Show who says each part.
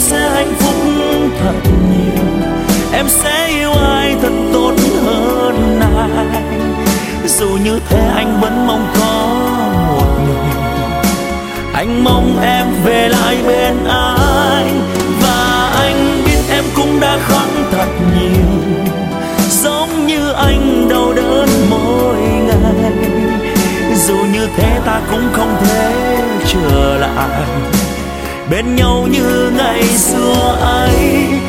Speaker 1: sẽ hạnh phúc thật nhiều, em sẽ yêu ai thật tốt hơn này. Dù như thế anh vẫn mong có một ngày, anh mong em về lại bên anh. Và anh biết em cũng đã khóc thật nhiều, giống như anh đau đớn mỗi ngày. Dù như thế ta cũng không thể trở lại bên nhau như ngày xưa ấy.